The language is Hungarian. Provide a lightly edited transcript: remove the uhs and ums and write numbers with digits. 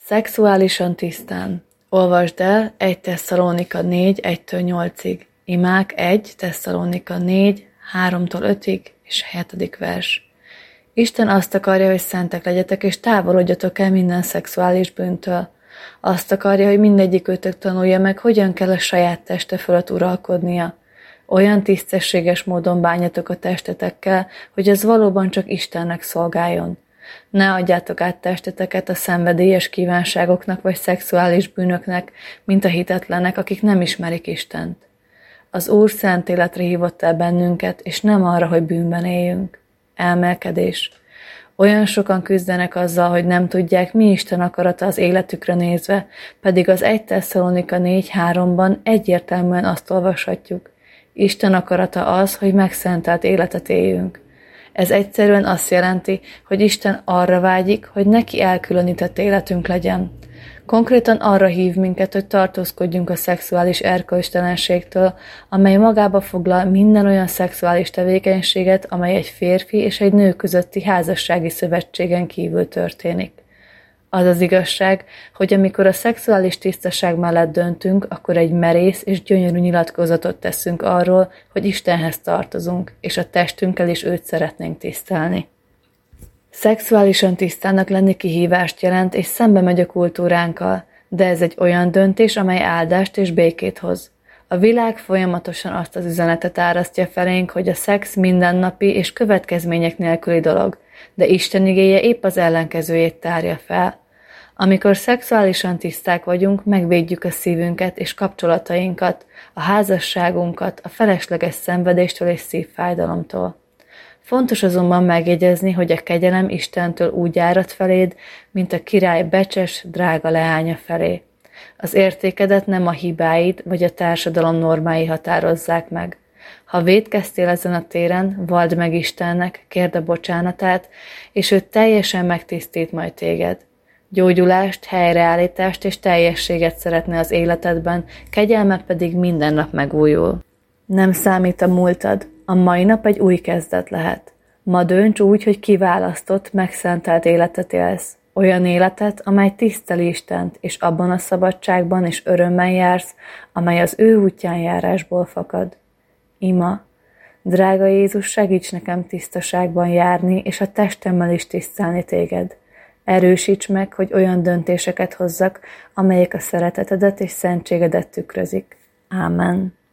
Szexuálisan tisztán. Olvasd el 1 Tesszalonika 4, 1-8-ig. Imák 1 Tesszalonika 4, 3-5-ig és 7. vers. Isten azt akarja, hogy szentek legyetek, és távolodjatok el minden szexuális bűntől. Azt akarja, hogy mindegyikőtök tanulja meg, hogyan kell a saját teste fölött uralkodnia. Olyan tisztességes módon bánjatok a testetekkel, hogy ez valóban csak Istennek szolgáljon. Ne adjátok át testeteket a szenvedélyes kívánságoknak vagy szexuális bűnöknek, mint a hitetlenek, akik nem ismerik Istent. Az Úr szent életre hívott el bennünket, és nem arra, hogy bűnben éljünk. Elmelkedés. Olyan sokan küzdenek azzal, hogy nem tudják, mi Isten akarata az életükre nézve, pedig az 1 Tesszalonika 4:3-ban egyértelműen azt olvashatjuk. Isten akarata az, hogy megszentelt életet éljünk. Ez egyszerűen azt jelenti, hogy Isten arra vágyik, hogy neki elkülönített életünk legyen. Konkrétan arra hív minket, hogy tartózkodjunk a szexuális erkölcstelenségtől, amely magába foglal minden olyan szexuális tevékenységet, amely egy férfi és egy nő közötti házassági szövetségen kívül történik. Az az igazság, hogy amikor a szexuális tisztaság mellett döntünk, akkor egy merész és gyönyörű nyilatkozatot teszünk arról, hogy Istenhez tartozunk, és a testünkkel is őt szeretnénk tisztelni. Szexuálisan tisztának lenni kihívást jelent, és szembe megy a kultúránkkal, de ez egy olyan döntés, amely áldást és békét hoz. A világ folyamatosan azt az üzenetet árasztja felénk, hogy a szex mindennapi és következmények nélküli dolog, de Isten igéje épp az ellenkezőjét tárja fel. Amikor szexuálisan tiszták vagyunk, megvédjük a szívünket és kapcsolatainkat, a házasságunkat a felesleges szenvedéstől és szívfájdalomtól. Fontos azonban megjegyezni, hogy a kegyelem Istentől úgy árad feléd, mint a király becses, drága leánya felé. Az értékedet nem a hibáid vagy a társadalom normái határozzák meg. Ha vétkeztél ezen a téren, valld meg Istennek, kérd a bocsánatát, és ő teljesen megtisztít majd téged. Gyógyulást, helyreállítást és teljességet szeretne az életedben, kegyelme pedig minden nap megújul. Nem számít a múltad, a mai nap egy új kezdet lehet. Ma dönts úgy, hogy kiválasztott, megszentelt életet élsz. Olyan életet, amely tiszteli Istent, és abban a szabadságban és örömmel jársz, amely az ő útján járásból fakad. Ima, drága Jézus, segíts nekem tisztaságban járni, és a testemmel is tisztelni téged. Erősíts meg, hogy olyan döntéseket hozzak, amelyek a szeretetedet és szentségedet tükrözik. Ámen.